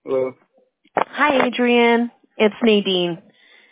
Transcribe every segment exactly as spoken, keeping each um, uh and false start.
Hello. Hi, Adrian. It's Nadine.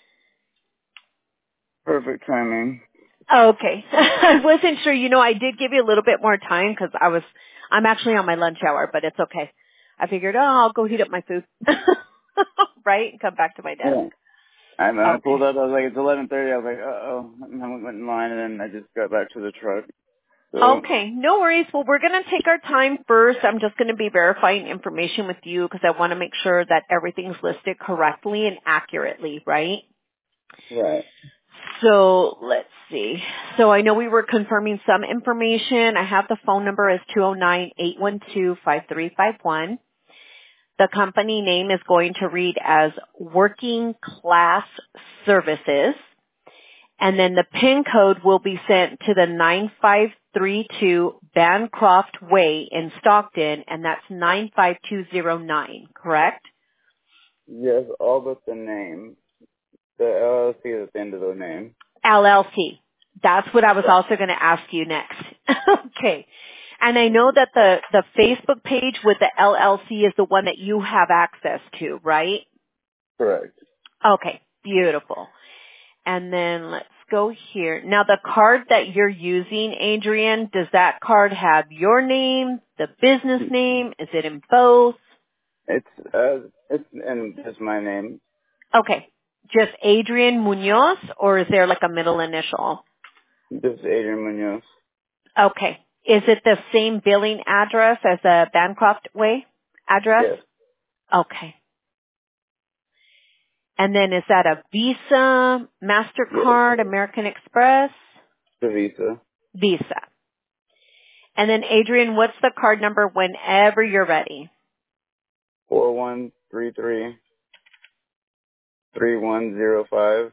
Perfect timing. Okay. I wasn't sure. You know, I did give you a little bit more time because I was, I'm actually on my lunch hour, but it's okay. I figured, oh, I'll go heat up my food. Right? And come back to my desk. Yeah. I, I pulled Okay. up. I was like, it's eleven thirty. I was like, uh oh. And I went in line, and then I just got back to the truck. So Okay. No worries. Well, we're going to take our time first. I'm just going to be verifying information with you because I want to make sure that everything's listed correctly and accurately, right? right. So let's see. So I know we were confirming some information. I have the phone number as two oh nine, eight one two, five three five one. The company name is going to read as Working Class Services. And then the PIN code will be sent to the nine five three two Bancroft Way in Stockton, and that's nine five two zero nine, correct? Yes, all but the name. The L L C is at the end of the name. L L C. That's what I was also going to ask you next. Okay. And I know that the, the Facebook page with the L L C is the one that you have access to, right? Correct. Okay. Beautiful. And then let's go here. Now the card that you're using, Adrian, does that card have your name, the business name? Is it in both? It's uh, it's and just my name. Okay. Just Adrian Munoz, or is there like a middle initial? Just Adrian Munoz. Okay. Is it the same billing address as the Bancroft Way address? Yes. Okay. And then is that a Visa, Yes. MasterCard, American Express? The Visa. Visa. And then Adrian, what's the card number whenever you're ready? Four one three three three one zero five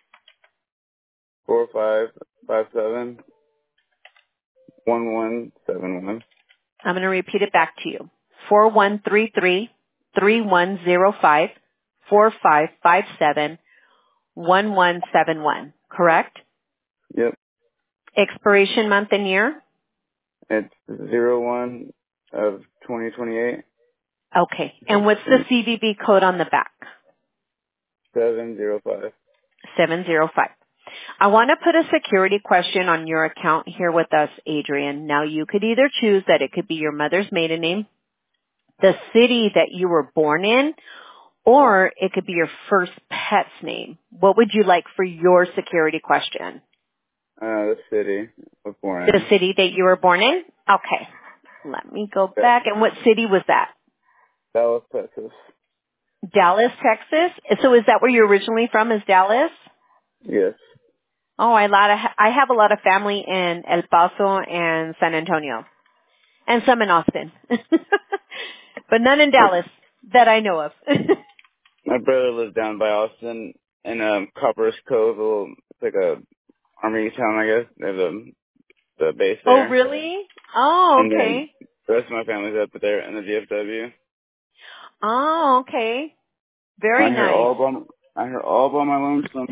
four five five seven one one seven one. I'm going to repeat it back to you. Four one three three three one zero five four five five seven one one seven one. Correct? Yep. Expiration month and year? It's zero one of twenty twenty eight. Okay. And what's the C V V code on the back? Seven zero five. seven zero five. I want to put a security question on your account here with us, Adrian. Now you could either choose that it could be your mother's maiden name, the city that you were born in, or it could be your first pet's name. What would you like for your security question? Uh, the city was born The in. city that you were born in? Okay. Let me go Yeah. back. And what city was that? Dallas, Texas. Dallas, Texas? So is that where you're originally from, is Dallas? Yes. Oh, I lot of, I have a lot of family in El Paso and San Antonio. And some in Austin. But none in My, Dallas that I know of. my brother lives down by Austin in um, Copper's Cove. A little, it's like a army town, I guess. They have the, the base Oh, there. really? Oh, And then okay. the rest of my family's up there in the D F W. Oh, okay. Very I'm here nice. all by, m- I'm here all by my lonesome.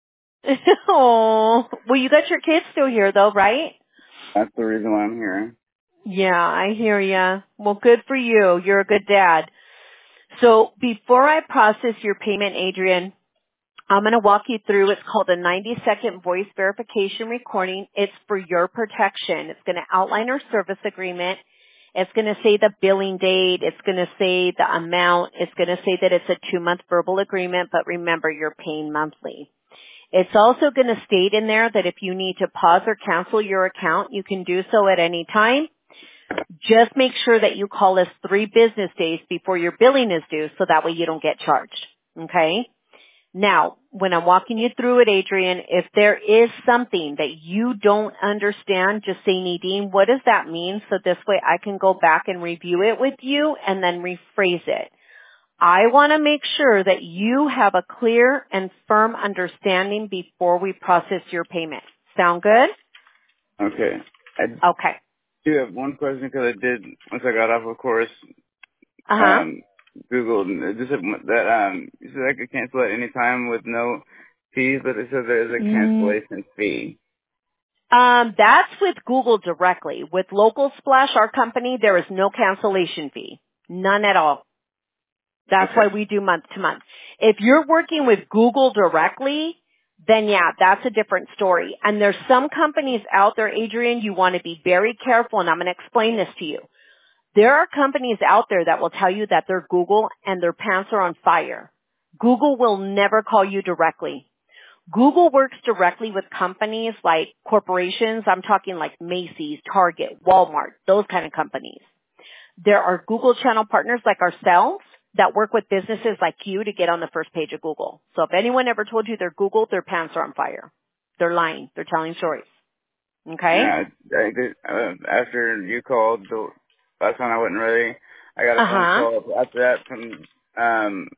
Oh, well, you got your kids still here though, right? That's the reason why I'm here. Yeah, I hear ya. Well, good for you. You're a good dad. So before I process your payment, Adrian, I'm going to walk you through. It's called a ninety second voice verification recording. It's for your protection. It's going to outline our service agreement. It's going to say the billing date. It's going to say the amount. It's going to say that it's a two month verbal agreement, but remember you're paying monthly. It's also going to state in there that if you need to pause or cancel your account, you can do so at any time. Just make sure that you call us three business days before your billing is due so that way you don't get charged. Okay? Now, when I'm walking you through it, Adrian, if there is something that you don't understand, just say, Nadine, what does that mean? So this way I can go back and review it with you and then rephrase it. I want to make sure that you have a clear and firm understanding before we process your payment. Sound good? Okay. I Okay. do have one question because I did, once I got off, of course, Uh-huh. um, Googled, and it just said that, um, you said I could cancel at any time with no fees, but it says there is a Mm, cancellation fee. Um, that's with Google directly. With Local Splash, our company, there is no cancellation fee. None at all. That's Okay. why we do month to month. If you're working with Google directly, then yeah, that's a different story. And there's some companies out there, Adrian, you want to be very careful, and I'm going to explain this to you. There are companies out there that will tell you that they're Google and their pants are on fire. Google will never call you directly. Google works directly with companies like corporations. I'm talking like Macy's, Target, Walmart, those kind of companies. There are Google channel partners like ourselves that work with businesses like you to get on the first page of Google. So if anyone ever told you they're Google, their pants are on fire. They're lying. They're telling stories. Okay? Yeah, I did, uh, after you called, the last time I wasn't ready. I got a phone Uh-huh. call after that from um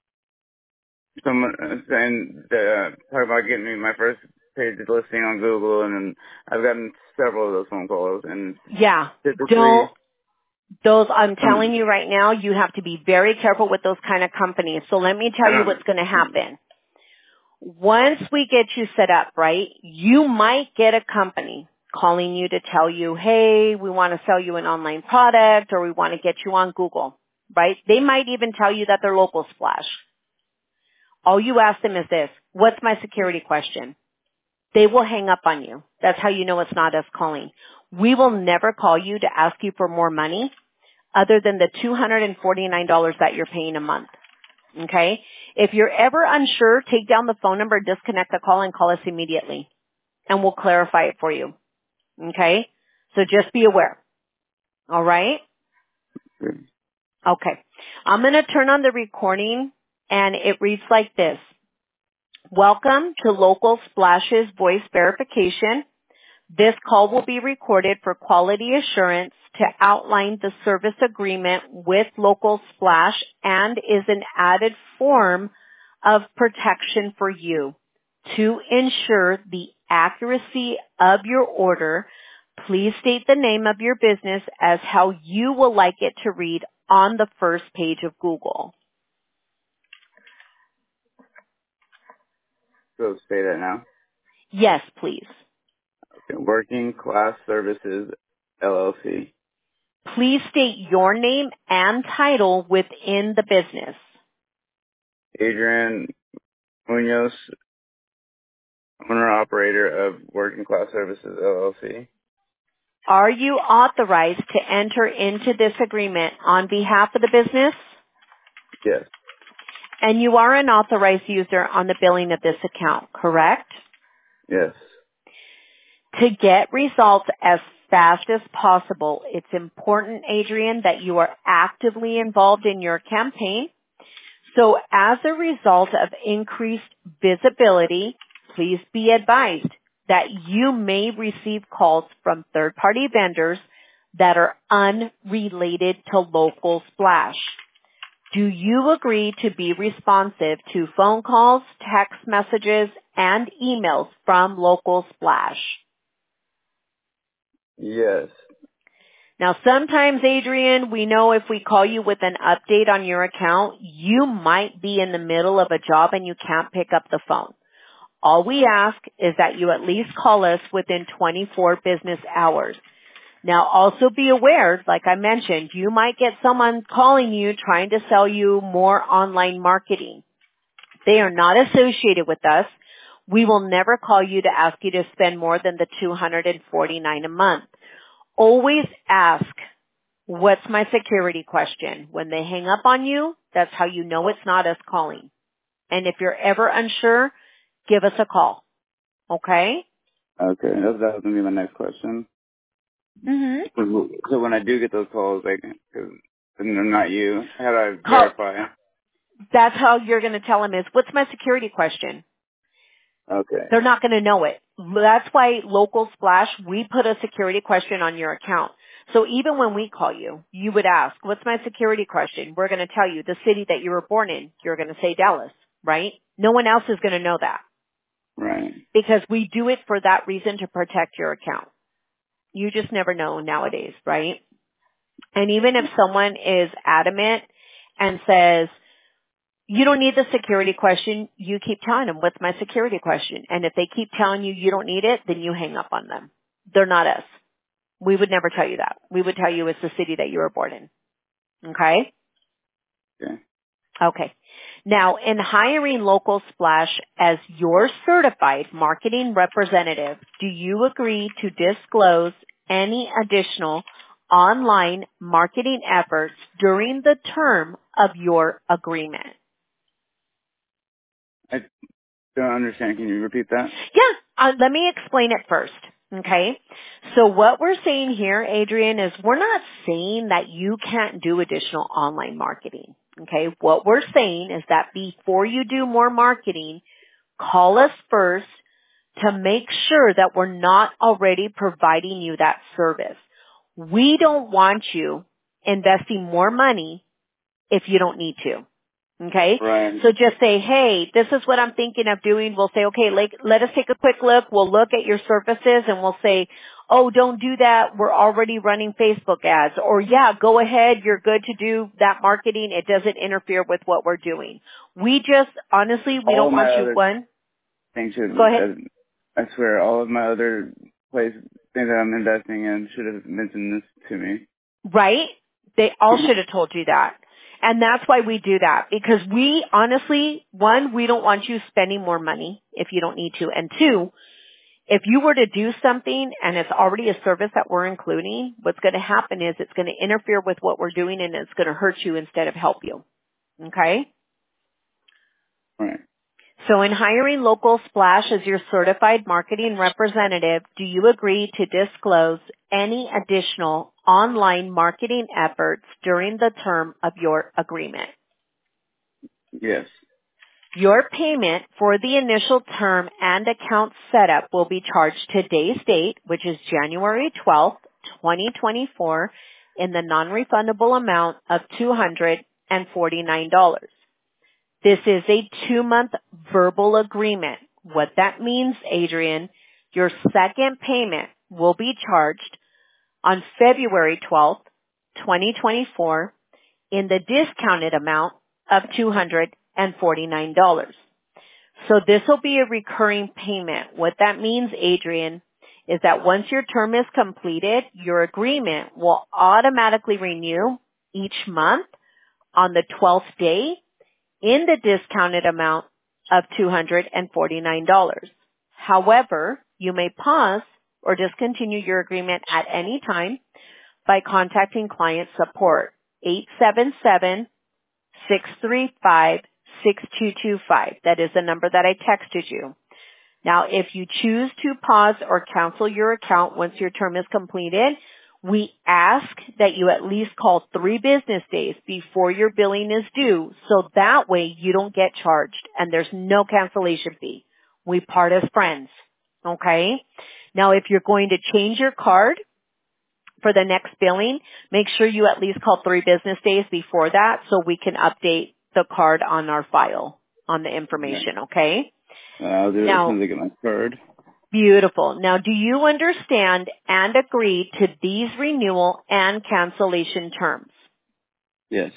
someone saying that, uh, talking about getting me my first page listing on Google, and then I've gotten several of those phone calls, and Yeah. typically, Don't, those, I'm telling um, you right now, you have to be very careful with those kind of companies. So let me I tell you don't. what's going to happen. Once we get you set up, right, you might get a company calling you to tell you, hey, we want to sell you an online product or we want to get you on Google, right? They might even tell you that they're local splash. All you ask them is this, what's my security question? They will hang up on you. That's how you know it's not us calling. We will never call you to ask you for more money other than the two hundred forty-nine dollars that you're paying a month. Okay? If you're ever unsure, take down the phone number, disconnect the call, and call us immediately. And we'll clarify it for you. Okay? So just be aware. All right? Okay. I'm going to turn on the recording, and it reads like this. Welcome to Local Splash's voice verification. This call will be recorded for quality assurance to outline the service agreement with Local Splash and is an added form of protection for you. To ensure the accuracy of your order, please state the name of your business as how you will like it to read on the first page of Google. So say that now. Yes, please. Okay. Working Class Services L L C. Please state your name and title within the business. Adrian Munoz, owner operator of Working Class Services L L C. Are you authorized to enter into this agreement on behalf of the business? Yes. And you are an authorized user on the billing of this account, correct? Yes. To get results as fast as possible, it's important, Adrian, that you are actively involved in your campaign. So as a result of increased visibility, please be advised that you may receive calls from third-party vendors that are unrelated to Local Splash. Do you agree to be responsive to phone calls, text messages, and emails from Local Splash? Yes. Now sometimes, Adrian, we know if we call you with an update on your account, you might be in the middle of a job and you can't pick up the phone. All we ask is that you at least call us within twenty-four business hours. Now also be aware, like I mentioned, you might get someone calling you trying to sell you more online marketing. They are not associated with us. We will never call you to ask you to spend more than the two hundred forty-nine dollars a month. Always ask, what's my security question? When they hang up on you, that's how you know it's not us calling. And if you're ever unsure, give us a call. Okay? Okay. That, that was going to be my next question. Mm-hmm. So so when I do get those calls, like, cause they're not you, how do I Call, verify? that's how you're going to tell them is, what's my security question? Okay. They're not going to know it. That's why Local Splash, we put a security question on your account. So even when we call you, you would ask, what's my security question? We're going to tell you the city that you were born in. You're going to say Dallas, right? No one else is going to know that Right. because we do it for that reason, to protect your account. You just never know nowadays, right? And even if someone is adamant and says, you don't need the security question, you keep telling them, what's my security question? And if they keep telling you you don't need it, then you hang up on them. They're not us. We would never tell you that. We would tell you it's the city that you were born in. Okay? Okay. Okay. Now, in hiring Local Splash as your certified marketing representative, do you agree to disclose any additional online marketing efforts during the term of your agreement? I don't understand. Can you repeat that? Yeah, uh, let me explain it first. Okay. So what we're saying here, Adrian, is we're not saying that you can't do additional online marketing. Okay. What we're saying is that before you do more marketing, call us first to make sure that we're not already providing you that service. We don't want you investing more money if you don't need to. Okay? Right. So just say, hey, this is what I'm thinking of doing. We'll say, okay, let, let us take a quick look. We'll look at your services and we'll say, oh, don't do that. We're already running Facebook ads. Or yeah, go ahead. You're good to do that marketing. It doesn't interfere with what we're doing. We just, honestly, we All don't of my want you, other one. things should, Go ahead. uh, I swear, all of my other place things that I'm investing in should have mentioned this to me. Right? They all should have told you that. And that's why we do that. Because we, honestly, one, we don't want you spending more money if you don't need to. And two, if you were to do something and it's already a service that we're including, what's going to happen is it's going to interfere with what we're doing and it's going to hurt you instead of help you. Okay? Right. So in hiring Local Splash as your certified marketing representative, do you agree to disclose any additional online marketing efforts during the term of your agreement? Yes. Your payment for the initial term and account setup will be charged today's date, which is January twelfth, twenty twenty-four, in the non-refundable amount of two hundred forty-nine dollars. This is a two-month verbal agreement. What that means, Adrian, your second payment will be charged on February twelfth, twenty twenty-four, in the discounted amount of two hundred forty-nine dollars. So this will be a recurring payment. What that means, Adrian, is that once your term is completed, your agreement will automatically renew each month on the twelfth day in the discounted amount of two hundred forty-nine dollars. However, you may pause or discontinue your agreement at any time by contacting client support, eight seven seven, six three five, six two two five. That is the number that I texted you. Now, if you choose to pause or cancel your account once your term is completed, we ask that you at least call three business days before your billing is due, so that way you don't get charged and there's no cancellation fee. We part as friends. Okay? Now, if you're going to change your card for the next billing, make sure you at least call three business days before that so we can update the card on our file on the information, okay? Uh, I'll do it Now, as soon as I get my card. beautiful. Now, do you understand and agree to these renewal and cancellation terms? Yes.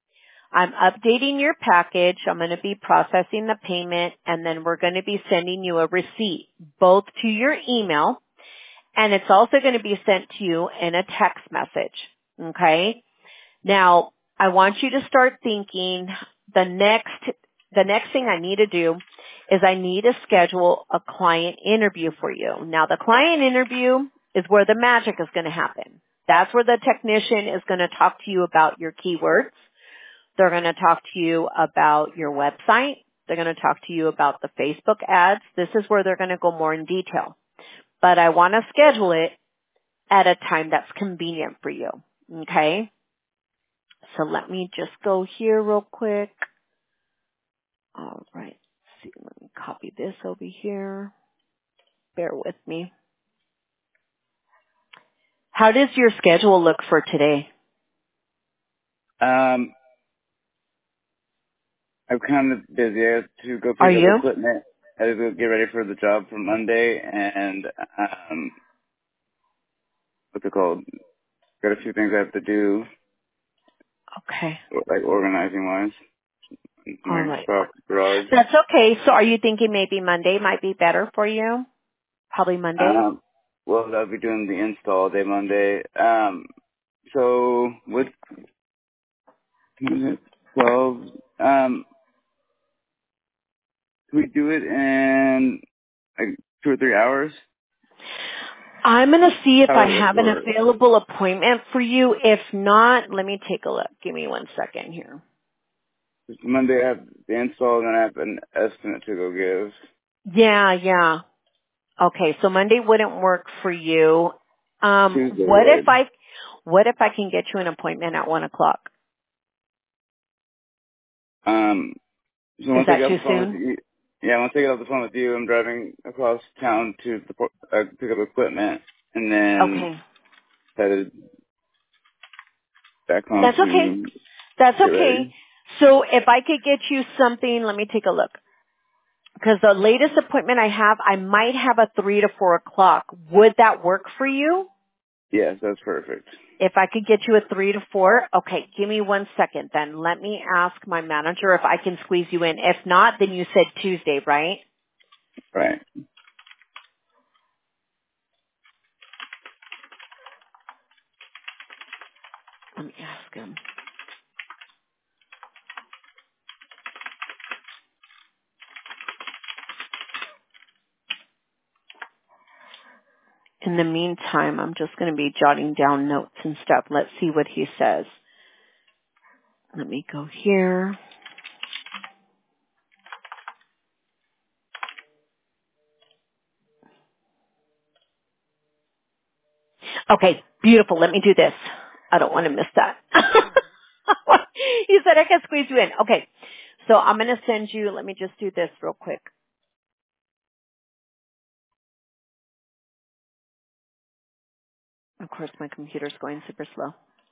I'm updating your package. I'm going to be processing the payment, and then we're going to be sending you a receipt, both to your email, and it's also going to be sent to you in a text message. Okay? Now, I want you to start thinking the next, the next thing I need to do is I need to schedule a client interview for you. Now, the client interview is where the magic is going to happen. That's where the technician is going to talk to you about your keywords. They're going to talk to you about your website. They're going to talk to you about the Facebook ads. This is where they're going to go more in detail. But I want to schedule it at a time that's convenient for you. Okay? So let me just go here real quick. All right. Let's see, let me copy this over here. Bear with me. How does your schedule look for today? Um, I'm kind of busy. I have to go Are pick up you? equipment. I have to go get ready for the job for Monday, and um, what's it called? Got a few things I have to do, Okay. like organizing wise. All My right. shop garage. That's okay. So are you thinking maybe Monday might be better for you? Probably Monday? Um, well, I'll be doing the install day Monday. Um, so what? What is it? Twelve. Um, can we do it in like two or three hours? I'm going to see if How I would it have an work? available appointment for you. If not, let me take a look. Give me one second here. Monday I have the install, and then I have an estimate to go give. Yeah, yeah. Okay, so Monday wouldn't work for you. Um, Tuesday what if would. I, what if I can get you an appointment at one o'clock? Um, so Is once I that get off too the phone with soon? you, yeah, once I get off the phone with you, I'm driving across town to the, por- uh, pick up equipment, and then Okay. headed back home That's okay. to That's get okay. ready. So if I could get you something, let me take a look. Because the latest appointment I have, I might have a three to four o'clock. Would that work for you? Yes, that's perfect. If I could get you a three to four, okay, give me one second then. Let me ask my manager if I can squeeze you in. If not, then you said Tuesday, right? Right. Let me ask him. In the meantime, I'm just going to be jotting down notes and stuff. Let's see what he says. Let me go here. Okay, beautiful. Let me do this. I don't want to miss that. He said I can squeeze you in. Okay, so I'm going to send you, let me just do this real quick. Of course, my computer's going super slow.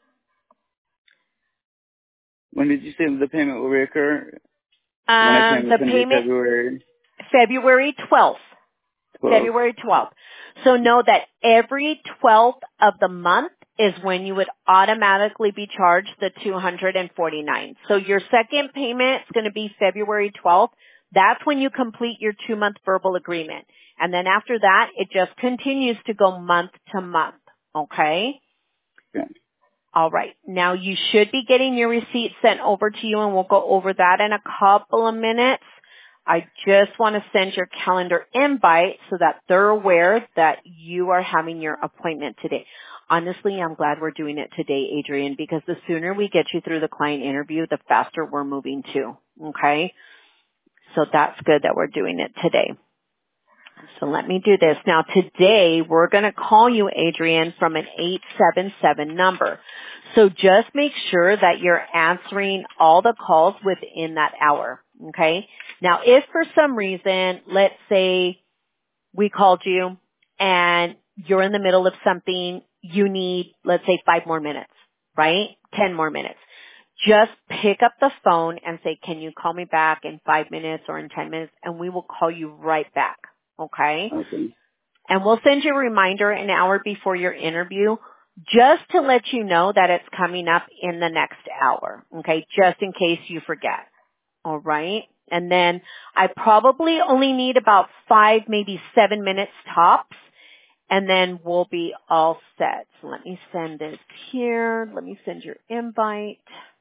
When did you say the payment will reoccur? The next Um, payment is the going to be payment, February February twelfth. twelfth. February twelfth. So know that every twelfth of the month is when you would automatically be charged the two hundred forty-nine. So your second payment is going to be February twelfth. That's when you complete your two month verbal agreement. And then after that, it just continues to go month to month. Okay? Okay. All right. Now you should be getting your receipt sent over to you, and we'll go over that in a couple of minutes. I just want to send your calendar invite so that they're aware that you are having your appointment today. Honestly, I'm glad we're doing it today, Adrian, because the sooner we get you through the client interview, the faster we're moving too. Okay? So that's good that we're doing it today. So let me do this. Now today we're going to call you, Adrian, from an eight seven seven number. So just make sure that you're answering all the calls within that hour. Okay? Now if for some reason, let's say we called you and you're in the middle of something, you need, let's say five more minutes, right? Ten more minutes. Just pick up the phone and say, can you call me back in five minutes or in ten minutes? And we will call you right back. Okay? Okay. And we'll send you a reminder an hour before your interview just to let you know that it's coming up in the next hour. Okay? Just in case you forget. All right? And then I probably only need about five, maybe seven minutes tops. And then we'll be all set. So let me send this here. Let me send your invite.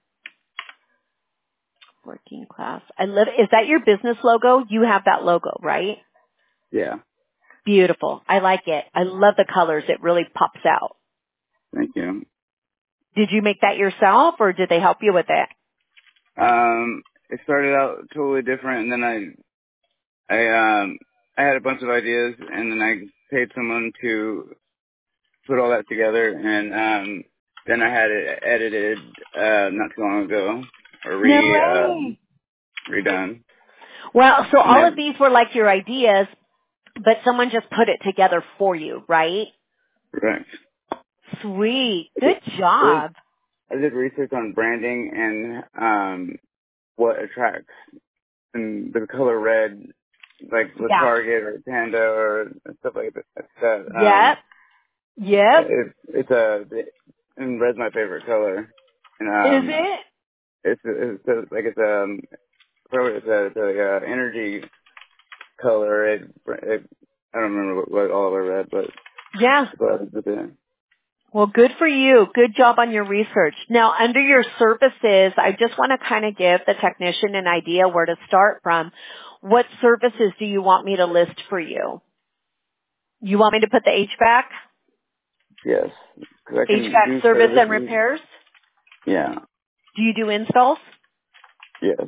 Working class. I love, is that your business logo? You have that logo, right? Yeah. Beautiful. I like it. I love the colors. It really pops out. Thank you. Did you make that yourself or did they help you with it? Um, it started out totally different, and then I, I, um, I had a bunch of ideas, and then I paid someone to put all that together, and um, then I had it edited uh, not too long ago, or No re um, way. redone, Well, so and all of then these were like your ideas, but someone just put it together for you, right? correct. Sweet. It, Good it was, job. I did research on branding and um, what attracts, and the color red, like with Yeah. Target or Panda or stuff like that. that Yep. um, Yep. it, it's a, and red's my favorite color, and Is um, it? it's it's a, like it's um, probably it's a, it's a uh, energy color. It, it I don't remember what, what all of it read, but Yeah. but it's a, Well, good for you. Good job on your research. Now, under your services, I just want to kind of give the technician an idea where to start from. What services do you want me to list for you? You want me to put the H V A C? Yes. 'Cause I can do H V A C service and services. repairs? Yeah. Do you do installs? Yes.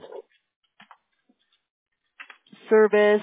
Service,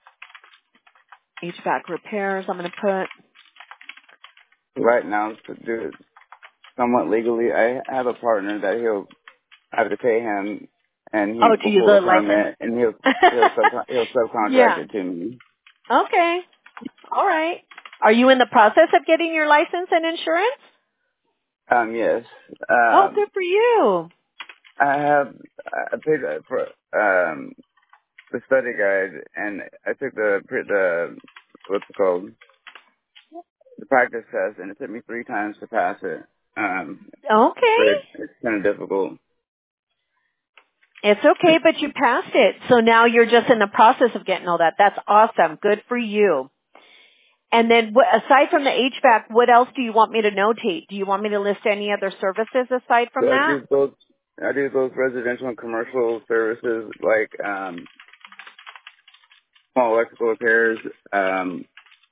H V A C repairs, I'm going to put. Right now, to do it somewhat legally, I have a partner that he'll I have to pay him, and he Oh, do will you pull the the license? permit, and he'll he'll sub he'll subcontract Yeah. it to me. Okay. All right. Are you in the process of getting your license and insurance? Um, yes. Oh, Um, good for you. I have I paid for um the study guide, and I took the the what's it called the practice test, and it took me three times to pass it. Um, Okay. but it, it's kind of difficult. It's okay, but you passed it. So now you're just in the process of getting all that. That's awesome. Good for you. And then wh- aside from the H V A C, what else do you want me to notate? Do you want me to list any other services aside from So I that? do both. I do both residential and commercial services, like um, small electrical repairs, um,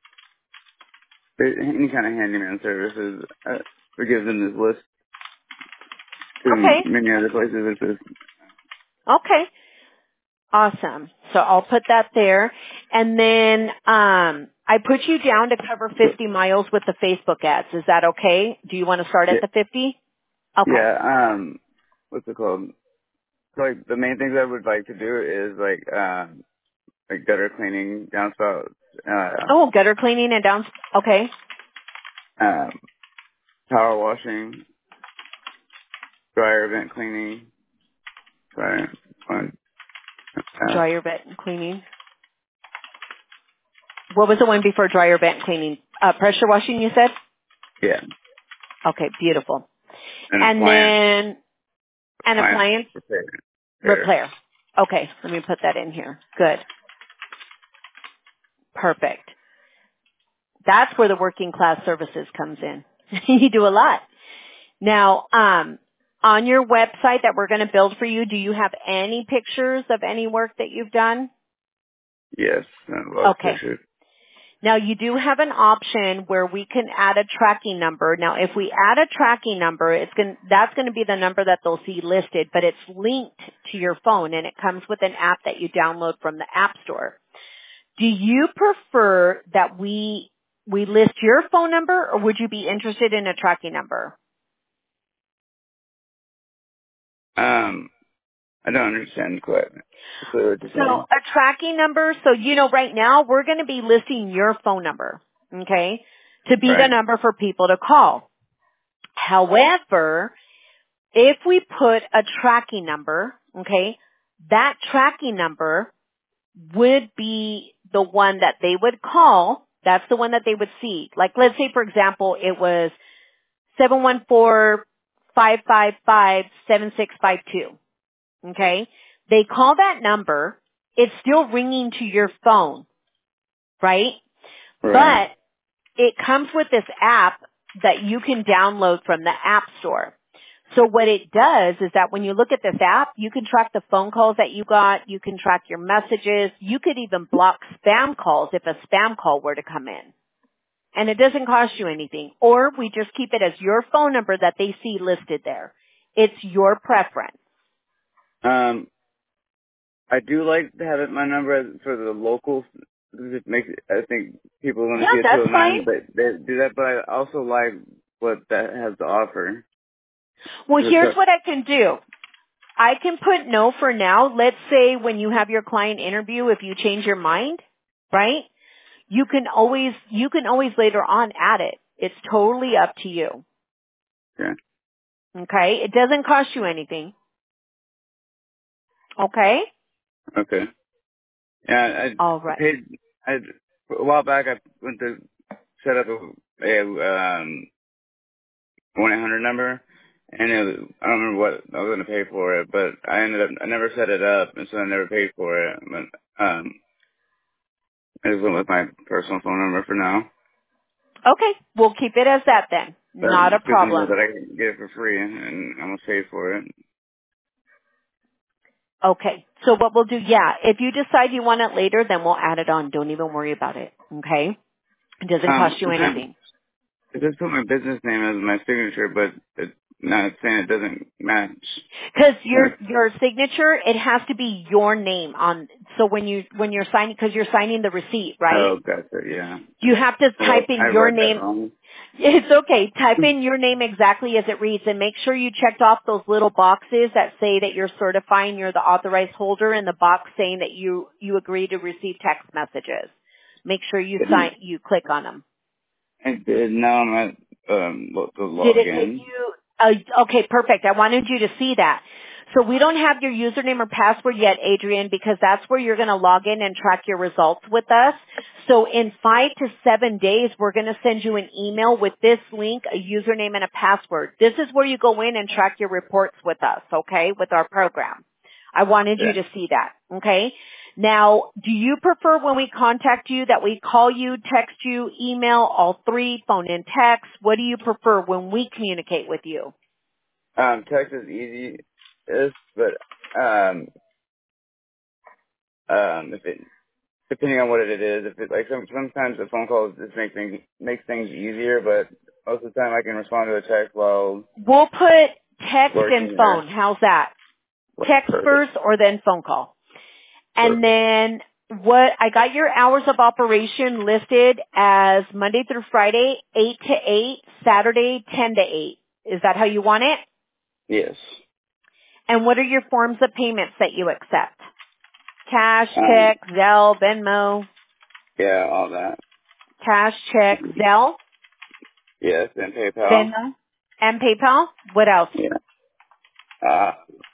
any kind of handyman services. Uh, we give them this list to Okay. many other places. It's just, Okay. Awesome. So I'll put that there. And then um I put you down to cover fifty miles with the Facebook ads. Is that okay? Do you want to start at yeah, the fifty? Okay. yeah. Um, what's it called? So, like the main things I would like to do is like um, like gutter cleaning, downspouts, uh, Oh, gutter cleaning and down. Okay. um, power washing, dryer vent cleaning. Sorry, one, uh, Dryer vent cleaning. What was the one before dryer vent cleaning? Uh, pressure washing, you said? yeah, Okay, beautiful. an And appliance, then an appliance appliance repair. repair. repair. Okay, let me put that in here. Good. Perfect. That's where the working class services comes in. You do a lot. Now, um, on your website that we're going to build for you, do you have any pictures of any work that you've done? Yes, uh, lots of Okay. pictures. Now you do have an option where we can add a tracking number. Now if we add a tracking number, it's going that's going to be the number that they'll see listed, but it's linked to your phone and it comes with an app that you download from the App Store. Do you prefer that we we list your phone number or would you be interested in a tracking number? Um, I don't understand quite so what you're So saying. a tracking number, so you know right now we're going to be listing your phone number, okay, to be the Right. number for people to call. However, if we put a tracking number, okay, that tracking number would be the one that they would call. That's the one that they would see. Like let's say for example it was seven one four, five five five, seven six five two. Okay? They call that number. It's still ringing to your phone, right? Right. But it comes with this app that you can download from the App Store. So what it does is that when you look at this app, you can track the phone calls that you got, you can track your messages, you could even block spam calls if a spam call were to come in. And it doesn't cost you anything. Or we just keep it as your phone number that they see listed there. It's your preference. Um, I do like to have it my number as- for the locals. It makes it, I think people want to Yeah, see a two that's oh fine. nine, but they do that. But I also like what that has to offer. Well, Just here's a- what I can do. I can put no for now. Let's say when you have your client interview, if you change your mind, right? You can always, you can always later on add it. It's totally up to you. yeah. Okay? It doesn't cost you anything. Okay? Okay. Yeah, All I right. paid. I a while back I went to set up a, a um one eight hundred number, and it was, I don't remember what I was going to pay for it, but I ended up I never set it up, and so I never paid for it. But um, I just went with my personal phone number for now. Okay. We'll keep it as that then. Not But a it's good to know problem. that I can get it for free, and I'm gonna pay for it. Okay. So what we'll do, yeah, if you decide you want it later, then we'll add it on. Don't even worry about it. Okay? It doesn't Um, cost you I'm trying. anything. It just put my business name as my signature, but it's not saying it doesn't match. Because your Like, your signature, it has to be your name on. So when you when you're signing, because you're signing the receipt, right? oh, gotcha, yeah. You have to Well, type in I your read that name. wrong. It's okay. Type in your name exactly as it reads, and make sure you checked off those little boxes that say that you're certifying you're the authorized holder, and the box saying that you you agree to receive text messages. Make sure you sign. You click on them. And did now I'm at um lo- the Did it give login. you, uh, okay, perfect. I wanted you to see that. So we don't have your username or password yet, Adrian, because that's where you're going to log in and track your results with us. So in five to seven days, we're going to send you an email with this link, a username and a password. This is where you go in and track your reports with us, okay, with our program. I wanted you Yeah. to see that, okay? Now, do you prefer when we contact you that we call you, text you, email, all three, phone and text? What do you prefer when we communicate with you? Um, text is easy, is but um um if it depending on what it is, if it like some, sometimes the phone calls just make things makes things easier, but most of the time I can respond to a text while We'll put text and working or phone. How's that? Text perfect. first or then phone call. And Perfect. then what, I got your hours of operation listed as Monday through Friday, eight to eight, Saturday, ten to eight. Is that how you want it? Yes. And what are your forms of payments that you accept? Cash, Um, check, Zelle, Venmo, yeah, all that. cash, check, Zelle, Yes, and PayPal. Venmo, and PayPal. What else? Yeah. Uh,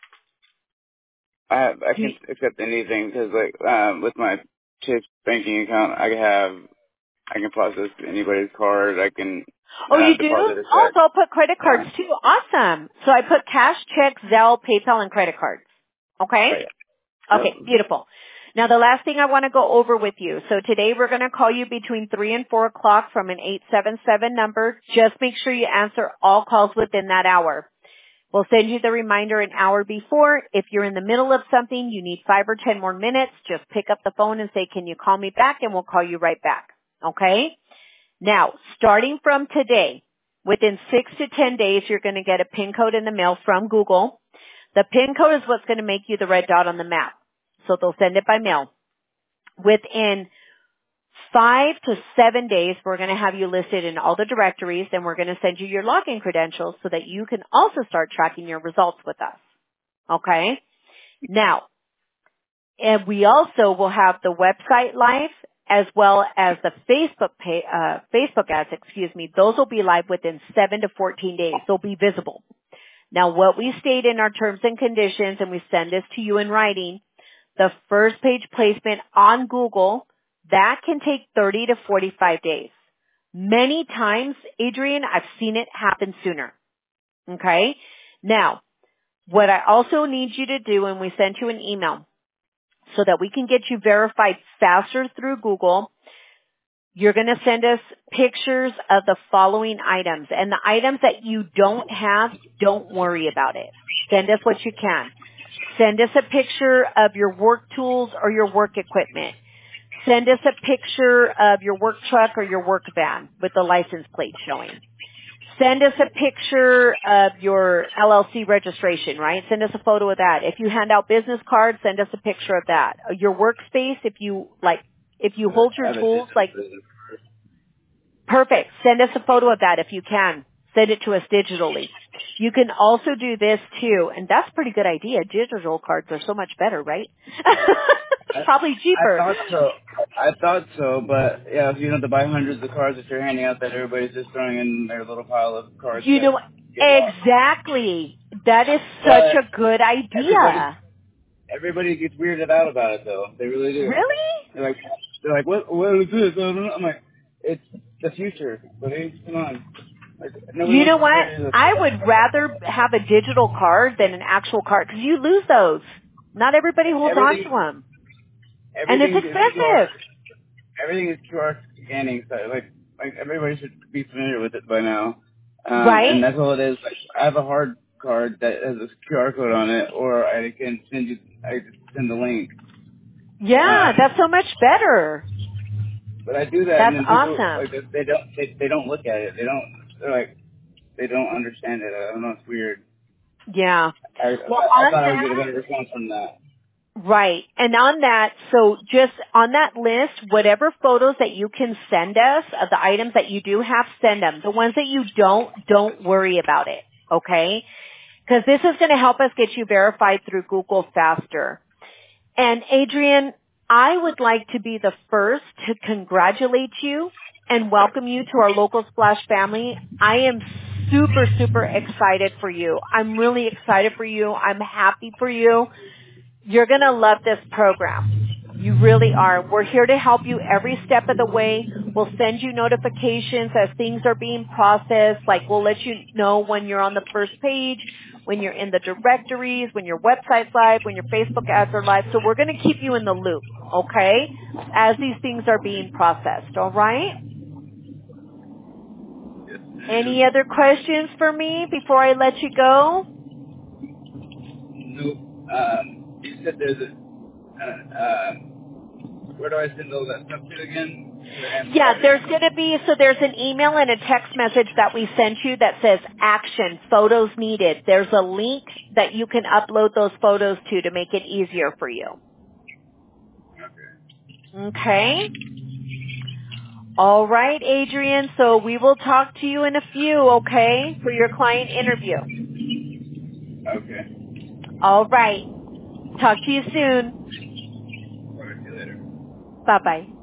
I have, I Do you, can accept anything because like um, with my Chase banking account, I can have I can process anybody's card. I can oh, uh, you do? deposit a Oh, check. so I'll put credit cards Yeah. too. Awesome. So I put cash, check, Zelle, PayPal, and credit cards. Okay? Right. Yep. Okay, beautiful. Now the last thing I want to go over with you. So today we're going to call you between three and four o'clock from an eight seven seven number. Just make sure you answer all calls within that hour. We'll send you the reminder an hour before. If you're in the middle of something, you need five or ten more minutes, just pick up the phone and say, can you call me back? And we'll call you right back. Okay? Now, starting from today, within six to ten days, you're going to get a PIN code in the mail from Google. The PIN code is what's going to make you the red dot on the map. So they'll send it by mail. Within five to seven days, we're going to have you listed in all the directories, and we're going to send you your login credentials so that you can also start tracking your results with us. Okay? Now, and we also will have the website live as well as the Facebook pay, uh, Facebook ads, excuse me. Those will be live within seven to fourteen days. They'll be visible. Now, what we state in our terms and conditions, and we send this to you in writing, the first page placement on Google, that can take thirty to forty-five days. Many times, Adrian, I've seen it happen sooner. Okay? Now, what I also need you to do, and we sent you an email, so that we can get you verified faster through Google, you're going to send us pictures of the following items. And the items that you don't have, don't worry about it. Send us what you can. Send us a picture of your work tools or your work equipment. Send us a picture of your work truck or your work van with the license plate showing. Send us a picture of your L L C registration, right? Send us a photo of that. If you hand out business cards, send us a picture of that. Your workspace, if you like, if you hold I your have a tools, digital like, business. perfect. Send us a photo of that if you can. Send it to us digitally. You can also do this too, and that's a pretty good idea. Digital cards are so much better, right? I, Probably I cheaper. thought so. I thought so, but yeah, if you don't have to buy hundreds of cards that you're handing out, that everybody's just throwing in their little pile of cards You that know, get lost. exactly. That is such But a good everybody, idea. everybody gets weirded out about it, though. They really do. Really? They're like, they're like, what, what is this? I don't know. I'm like, it's the future, buddy. Come on. Like, nobody You know wants to what? carry this. I would rather have a digital card than an actual card because you lose those. Not everybody holds on to Everything, them. And it's everything is Q R. expensive. Everything is Q R scanning. So like, like everybody should be familiar with it by now. Um, Right? and that's all it is. Like, I have a hard card that has a Q R code on it, or I can send you, I just send the link. Yeah, Um, that's so much better. but I do that, and That's then people, awesome. like, they don't, they, they don't look at it. They don't, they're like, they don't understand it. I don't know, it's weird. Yeah. I, Well, I, I on thought I would get a that, better response from that. right. And on that, so just on that list, whatever photos that you can send us of the items that you do have, send them. The ones that you don't, don't worry about it. Okay? Because this is going to help us get you verified through Google faster. And Adrian, I would like to be the first to congratulate you and welcome you to our local Splash family. I am super, super excited for you. I'm really excited for you. I'm happy for you. You're going to love this program. You really are. We're here to help you every step of the way. We'll send you notifications as things are being processed. Like we'll let you know when you're on the first page, when you're in the directories, when your website's live, when your Facebook ads are live. So we're going to keep you in the loop, okay, as these things are being processed, all right? Yes, Any ma'am. other questions for me before I let you go? Nope. Um, you said there's a, uh, uh, where do I send all that stuff to again? To the Yeah, there's Amazon? going to be, so there's an email and a text message that we sent you that says action, photos needed. There's a link that you can upload those photos to to make it easier for you. Okay. Okay? All right, Adrian, so we will talk to you in a few, okay, for your client interview. Okay. All right. Talk to you soon. Talk to you later. Bye-bye.